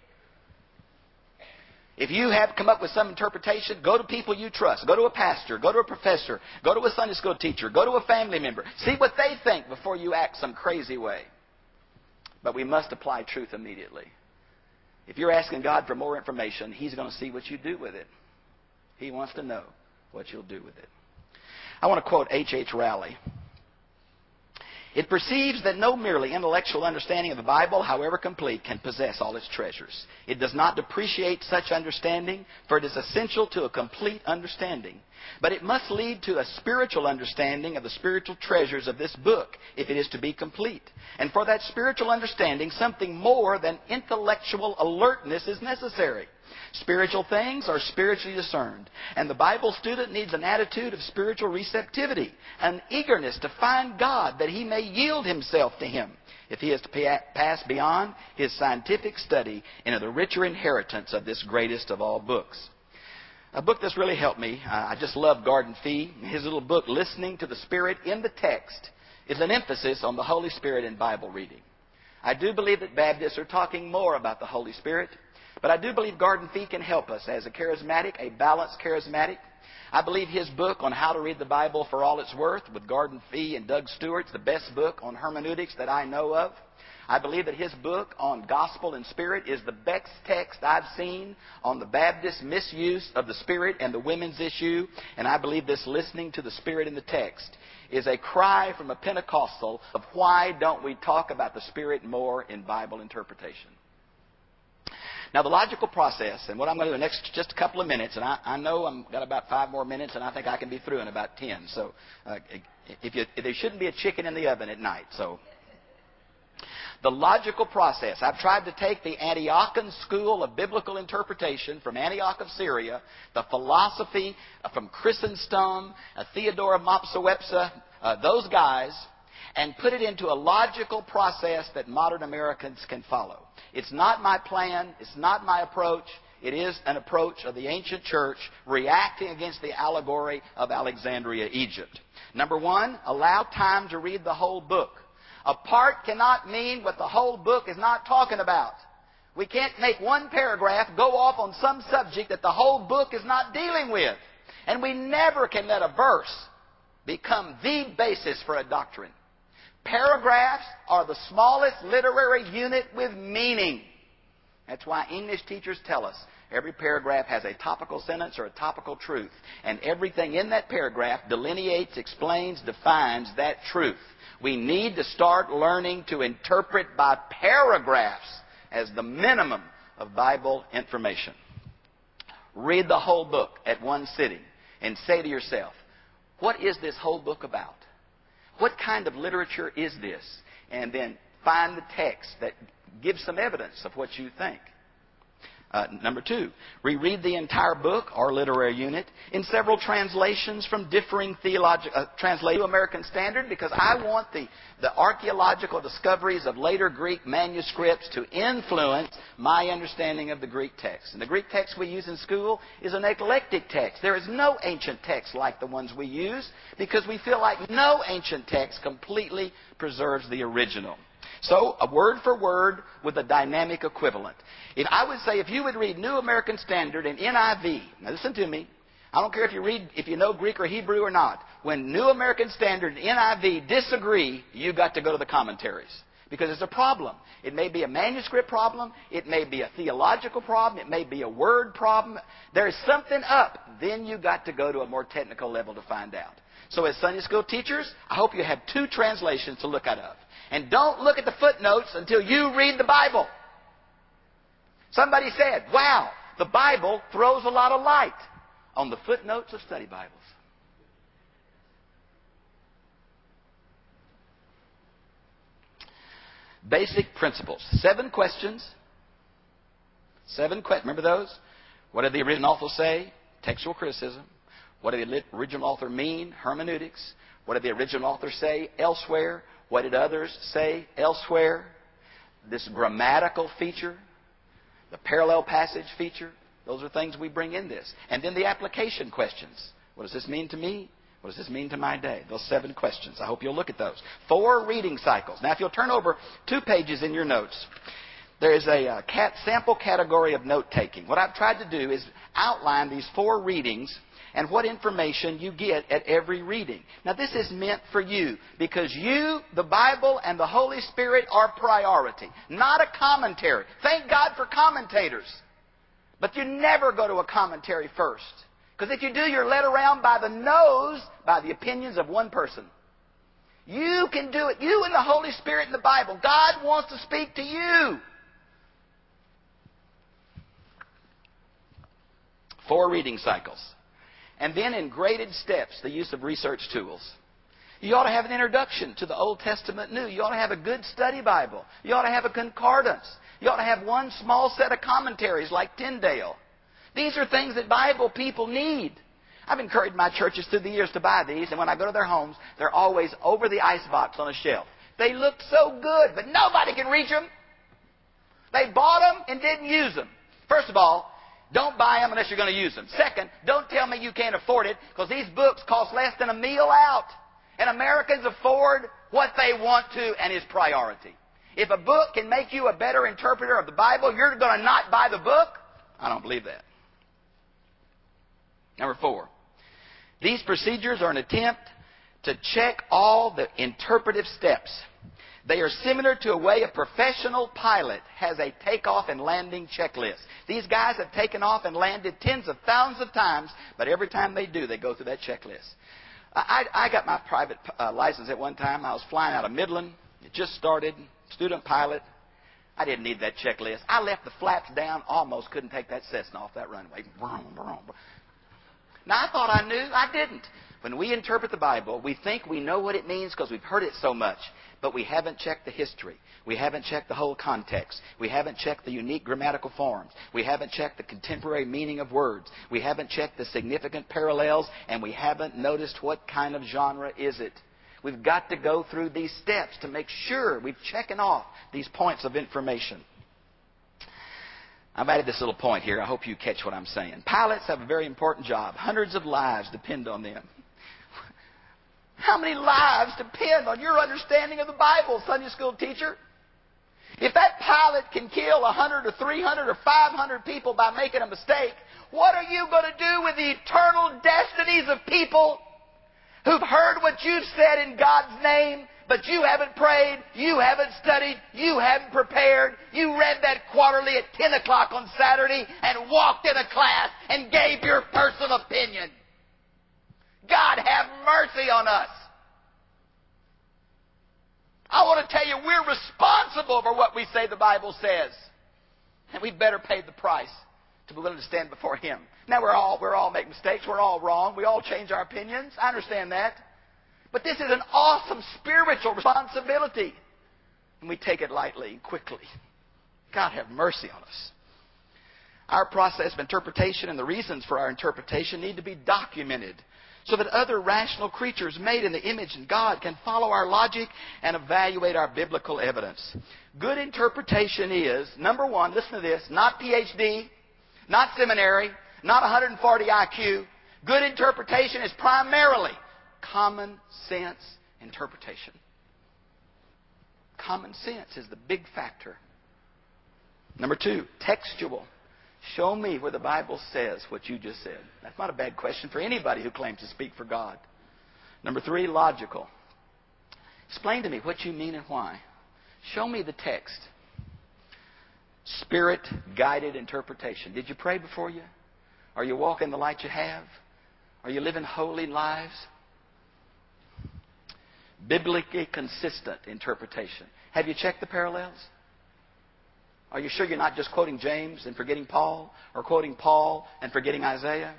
If you have come up with some interpretation, go to people you trust. Go to a pastor. Go to a professor. Go to a Sunday school teacher. Go to a family member. See what they think before you act some crazy way. But we must apply truth immediately. If you're asking God for more information, He's going to see what you do with it. He wants to know what you'll do with it. I want to quote H.H. Rowley. It perceives that no merely intellectual understanding of the Bible, however complete, can possess all its treasures. It does not depreciate such understanding, for it is essential to a complete understanding. But it must lead to a spiritual understanding of the spiritual treasures of this book, if it is to be complete. And for that spiritual understanding, something more than intellectual alertness is necessary. Spiritual things are spiritually discerned. And the Bible student needs an attitude of spiritual receptivity, an eagerness to find God that he may yield himself to Him if he is to pass beyond his scientific study into the richer inheritance of this greatest of all books. A book that's really helped me, I just love Gordon Fee. His little book, Listening to the Spirit in the Text, is an emphasis on the Holy Spirit in Bible reading. I do believe that Baptists are talking more about the Holy Spirit, but I do believe Gordon Fee can help us as a charismatic, a balanced charismatic. I believe his book on how to read the Bible for all it's worth with Gordon Fee and Doug Stewart is the best book on hermeneutics that I know of. I believe that his book on gospel and spirit is the best text I've seen on the Baptist misuse of the Spirit and the women's issue. And I believe this Listening to the Spirit in the Text is a cry from a Pentecostal of why don't we talk about the Spirit more in Bible interpretation. Now, the logical process, and what I'm going to do in the next just a couple of minutes, and I know I've got about 5 more minutes, and I think I can be through in about 10. So there shouldn't be a chicken in the oven at night. So the logical process. I've tried to take the Antiochian school of biblical interpretation from Antioch of Syria, the philosophy from Chrysostom, Theodore of Mopsuestia, those guys, and put it into a logical process that modern Americans can follow. It's not my plan. It's not my approach. It is an approach of the ancient church reacting against the allegory of Alexandria, Egypt. Number 1, allow time to read the whole book. A part cannot mean what the whole book is not talking about. We can't make one paragraph go off on some subject that the whole book is not dealing with. And we never can let a verse become the basis for a doctrine. Paragraphs are the smallest literary unit with meaning. That's why English teachers tell us every paragraph has a topical sentence or a topical truth. And everything in that paragraph delineates, explains, defines that truth. We need to start learning to interpret by paragraphs as the minimum of Bible information. Read the whole book at one sitting and say to yourself, what is this whole book about? What kind of literature is this? And then find the text that gives some evidence of what you think. Number 2, reread the entire book or literary unit in several translations from differing translated American Standard, because I want the archaeological discoveries of later Greek manuscripts to influence my understanding of the Greek text. And the Greek text we use in school is an eclectic text. There is no ancient text like the ones we use because we feel like no ancient text completely preserves the original. So, a word for word with a dynamic equivalent. I would say if you would read New American Standard and NIV, now listen to me, I don't care if you know Greek or Hebrew or not. When New American Standard and NIV disagree, you've got to go to the commentaries. Because it's a problem. It may be a manuscript problem. It may be a theological problem. It may be a word problem. There's something up. Then you've got to go to a more technical level to find out. So as Sunday school teachers, I hope you have 2 translations to look out of. And don't look at the footnotes until you read the Bible. Somebody said, wow, the Bible throws a lot of light on the footnotes of study Bibles. Basic principles. 7 questions. 7 questions. Remember those? What did the original author say? Textual criticism. What did the original author mean? Hermeneutics. What did the original author say? Elsewhere. What did others say elsewhere? This grammatical feature, the parallel passage feature, those are things we bring in this. And then the application questions. What does this mean to me? What does this mean to my day? Those 7 questions. I hope you'll look at those. 4 reading cycles. Now, if you'll turn over 2 pages in your notes, there is a sample category of note-taking. What I've tried to do is outline these 4 readings and what information you get at every reading. Now, this is meant for you because you, the Bible, and the Holy Spirit are priority, not a commentary. Thank God for commentators. But you never go to a commentary first. Because if you do, you're led around by the nose, by the opinions of one person. You can do it. You and the Holy Spirit in the Bible. God wants to speak to you. 4 reading cycles. And then in graded steps, the use of research tools. You ought to have an introduction to the Old Testament New. You ought to have a good study Bible. You ought to have a concordance. You ought to have one small set of commentaries like Tyndale. These are things that Bible people need. I've encouraged my churches through the years to buy these, and when I go to their homes, they're always over the icebox on a shelf. They look so good, but nobody can reach them. They bought them and didn't use them. First of all, don't buy them unless you're going to use them. Second, don't tell me you can't afford it, because these books cost less than a meal out. And Americans afford what they want to and is priority. If a book can make you a better interpreter of the Bible, you're going to not buy the book? I don't believe that. Number 4. These procedures are an attempt to check all the interpretive steps. They are similar to a way a professional pilot has a takeoff and landing checklist. These guys have taken off and landed tens of thousands of times, but every time they do, they go through that checklist. I got my private license at one time. I was flying out of Midland. It just started. Student pilot. I didn't need that checklist. I left the flaps down. Almost couldn't take that Cessna off that runway. Now, I thought I knew. I didn't. When we interpret the Bible, we think we know what it means because we've heard it so much. But we haven't checked the history. We haven't checked the whole context. We haven't checked the unique grammatical forms. We haven't checked the contemporary meaning of words. We haven't checked the significant parallels. And we haven't noticed what kind of genre is it. We've got to go through these steps to make sure we've checked off these points of information. I've added this little point here. I hope you catch what I'm saying. Pilots have a very important job. Hundreds of lives depend on them. How many lives depend on your understanding of the Bible, Sunday school teacher? If that pilot can kill 100 or 300 or 500 people by making a mistake, what are you going to do with the eternal destinies of people who've heard what you've said in God's name, but you haven't prayed, you haven't studied, you haven't prepared, you read that quarterly at 10 o'clock on Saturday and walked in a class and gave your personal opinion? God have mercy on us. I want to tell you, we're responsible for what we say the Bible says. And we better pay the price to be willing to stand before Him. Now, we all make mistakes. We're all wrong. We all change our opinions. I understand that. But this is an awesome spiritual responsibility. And we take it lightly and quickly. God have mercy on us. Our process of interpretation and the reasons for our interpretation need to be documented so that other rational creatures made in the image of God can follow our logic and evaluate our biblical evidence. Good interpretation is, number one, listen to this, not PhD, not seminary, not 140 IQ. Good interpretation is primarily common sense interpretation. Common sense is the big factor. Number two, textual. Show me where the Bible says what you just said. That's not a bad question for anybody who claims to speak for God. Number three, logical. Explain to me what you mean and why. Show me the text. Spirit-guided interpretation. Did you pray before you? Are you walking the light you have? Are you living holy lives? Biblically consistent interpretation. Have you checked the parallels? Are you sure you're not just quoting James and forgetting Paul, or quoting Paul and forgetting Isaiah?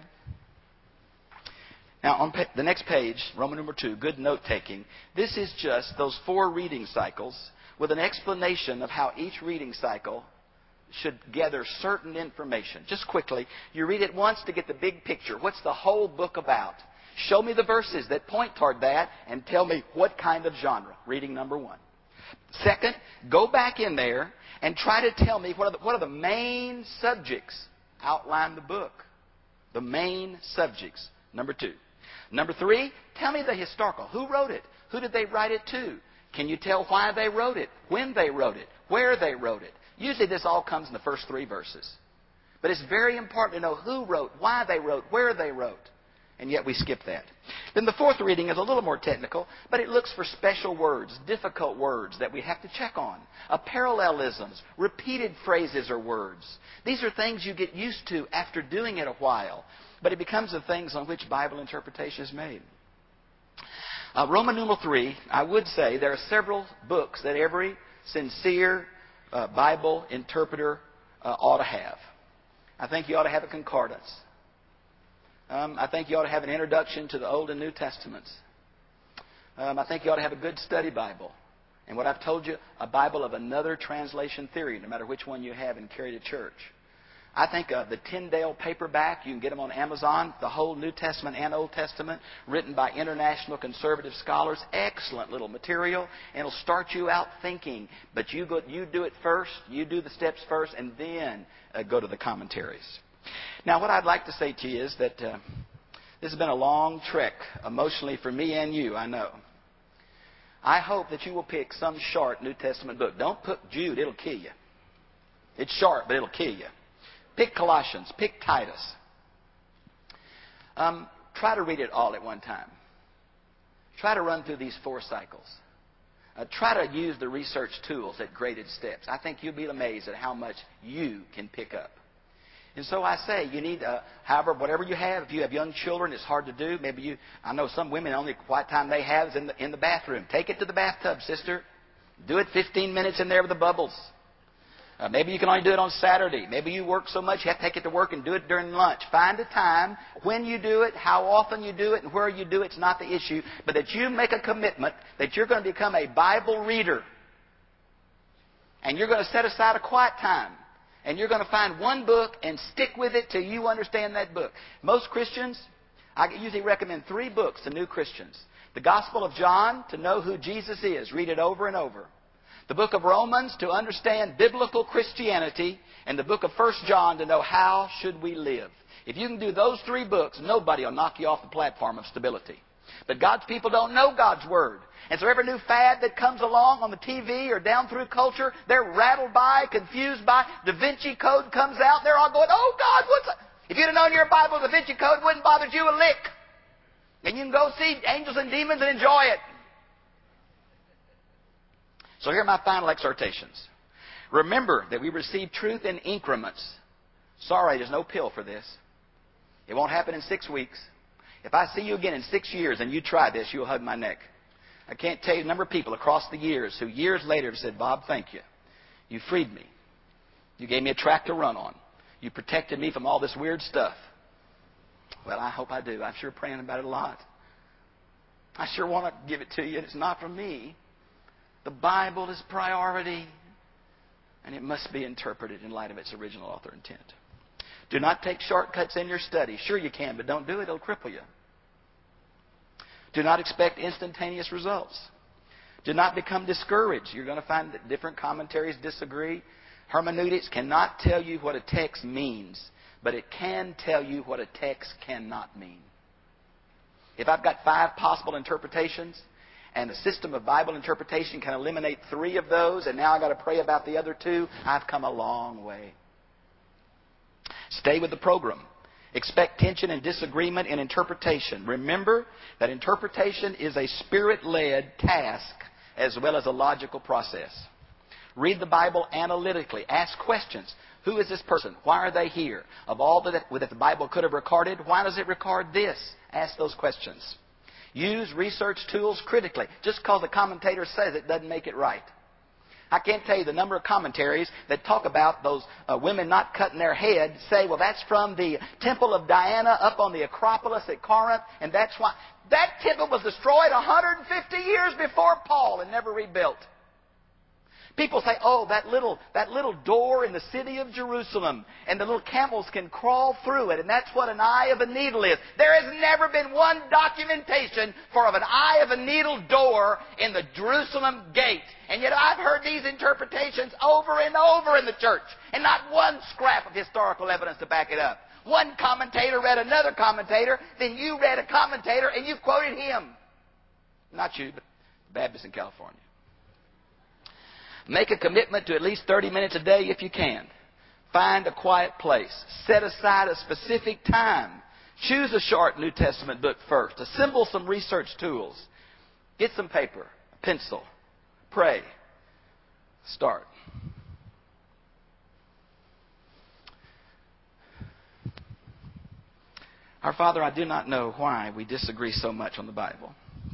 Now, on the next page, Roman number 2, good note-taking. This is just those 4 reading cycles with an explanation of how each reading cycle should gather certain information. Just quickly, you read it once to get the big picture. What's the whole book about? Show me the verses that point toward that and tell me what kind of genre. Reading number 1. Second, go back in there and try to tell me what are the main subjects. Outline the book. The main subjects. Number 2. Number 3, tell me the historical. Who wrote it? Who did they write it to? Can you tell why they wrote it? When they wrote it? Where they wrote it? Usually this all comes in the first 3 verses. But it's very important to know who wrote, why they wrote, where they wrote. And yet we skip that. Then the 4th reading is a little more technical, but it looks for special words, difficult words that we have to check on. Parallelisms, repeated phrases or words. These are things you get used to after doing it a while. But it becomes the things on which Bible interpretation is made. Roman numeral 3, I would say there are several books that every sincere Bible interpreter ought to have. I think you ought to have a concordance. I think you ought to have an introduction to the Old and New Testaments. I think you ought to have a good study Bible. And what I've told you, a Bible of another translation theory, no matter which one you have and carry to church. I think the Tyndale paperback, you can get them on Amazon, the whole New Testament and Old Testament, written by international conservative scholars. Excellent little material, and it'll start you out thinking. But you do it first, you do the steps first, and then go to the commentaries. Now, what I'd like to say to you is that this has been a long trek, emotionally, for me and you, I know. I hope that you will pick some short New Testament book. Don't put Jude, it'll kill you. It's short, but it'll kill you. Pick Colossians. Pick Titus. Try to read it all at one time. Try to run through these 4 cycles. Try to use the research tools at graded steps. I think you'll be amazed at how much you can pick up. And so I say, you need, however, whatever you have. If you have young children, it's hard to do. Maybe I know some women, the only quiet time they have is in the bathroom. Take it to the bathtub, sister. Do it 15 minutes in there with the bubbles. Maybe you can only do it on Saturday. Maybe you work so much you have to take it to work and do it during lunch. Find a time when you do it, how often you do it, and where you do it. It's not the issue. But that you make a commitment that you're going to become a Bible reader. And you're going to set aside a quiet time. And you're going to find one book and stick with it till you understand that book. Most Christians, I usually recommend 3 books to new Christians. The Gospel of John, to know who Jesus is. Read it over and over. The book of Romans, to understand biblical Christianity. And the book of 1 John, to know how should we live. If you can do those 3 books, nobody will knock you off the platform of stability. But God's people don't know God's Word. And so every new fad that comes along on the TV or down through culture, they're rattled by, confused by. Da Vinci Code comes out, they're all going, oh God, what's that? If you'd have known your Bible, the Da Vinci Code wouldn't bother you a lick. And you can go see Angels and Demons and enjoy it. So here are my final exhortations. Remember that we receive truth in increments. Sorry, there's no pill for this. It won't happen in 6 weeks. If I see you again in 6 years and you try this, you'll hug my neck. I can't tell you the number of people across the years who years later have said, Bob, thank you. You freed me. You gave me a track to run on. You protected me from all this weird stuff. Well, I hope I do. I'm sure praying about it a lot. I sure want to give it to you, and it's not from me. The Bible is priority, and it must be interpreted in light of its original author intent. Do not take shortcuts in your study. Sure you can, but don't do it. It'll cripple you. Do not expect instantaneous results. Do not become discouraged. You're going to find that different commentaries disagree. Hermeneutics cannot tell you what a text means, but it can tell you what a text cannot mean. If I've got 5 possible interpretations, and the system of Bible interpretation can eliminate 3 of those, and now I've got to pray about the other 2, I've come a long way. Stay with the program. Expect tension and disagreement in interpretation. Remember that interpretation is a Spirit-led task as well as a logical process. Read the Bible analytically. Ask questions. Who is this person? Why are they here? Of all that the Bible could have recorded, why does it record this? Ask those questions. Use research tools critically. Just because a commentator says it doesn't make it right. I can't tell you the number of commentaries that talk about those women not cutting their head, say, well, that's from the Temple of Diana up on the Acropolis at Corinth, and that's why. That temple was destroyed 150 years before Paul and never rebuilt. People say, oh, that little door in the city of Jerusalem, and the little camels can crawl through it, and that's what an eye of a needle is. There has never been one documentation of an eye of a needle door in the Jerusalem gate. And yet I've heard these interpretations over and over in the church, and not one scrap of historical evidence to back it up. One commentator read another commentator, then you read a commentator, and you quoted him. Not you, but Baptists in California. Make a commitment to at least 30 minutes a day if you can. Find a quiet place. Set aside a specific time. Choose a short New Testament book first. Assemble some research tools. Get some paper, a pencil. Pray. Start. Our Father, I do not know why we disagree so much on the Bible.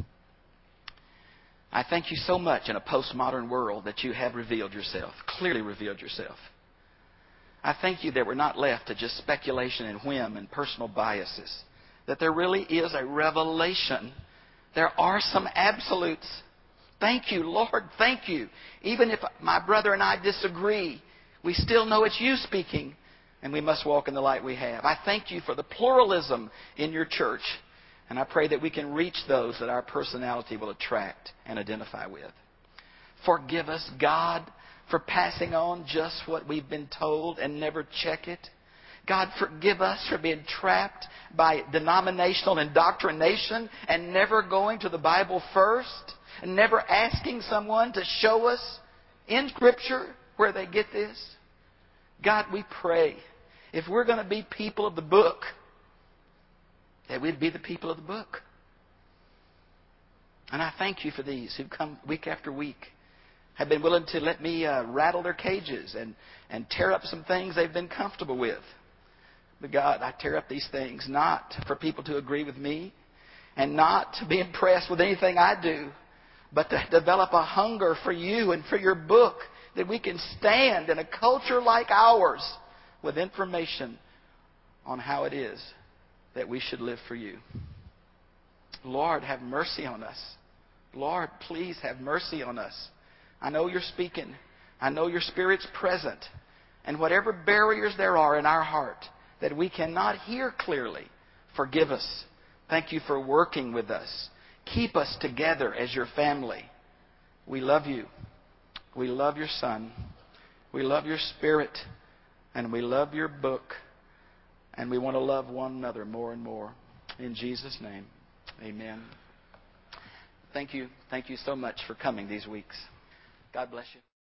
I thank you so much in a postmodern world that you have revealed yourself, clearly revealed yourself. I thank you that we're not left to just speculation and whim and personal biases, that there really is a revelation There are some absolutes. Thank you, Lord. Thank you. Even if my brother and I disagree, we still know it's you speaking, and we must walk in the light we have. I thank you for the pluralism in your church, and I pray that we can reach those that our personality will attract and identify with. Forgive us, God, for passing on just what we've been told and never check it. God, forgive us for being trapped by denominational indoctrination and never going to the Bible first and never asking someone to show us in Scripture where they get this. God, we pray if we're going to be people of the book, that we'd be the people of the book. And I thank you for these who've come week after week, have been willing to let me rattle their cages and tear up some things they've been comfortable with. But God, I tear up these things not for people to agree with me and not to be impressed with anything I do, but to develop a hunger for you and for your book, that we can stand in a culture like ours with information on how it is that we should live for you. Lord, have mercy on us. Lord, please have mercy on us. I know you're speaking. I know your Spirit's present. And whatever barriers there are in our heart that we cannot hear clearly, forgive us. Thank you for working with us. Keep us together as your family. We love you. We love your Son. We love your Spirit. And we love your book. And we want to love one another more and more. In Jesus' name, amen. Thank you. Thank you so much for coming these weeks. God bless you.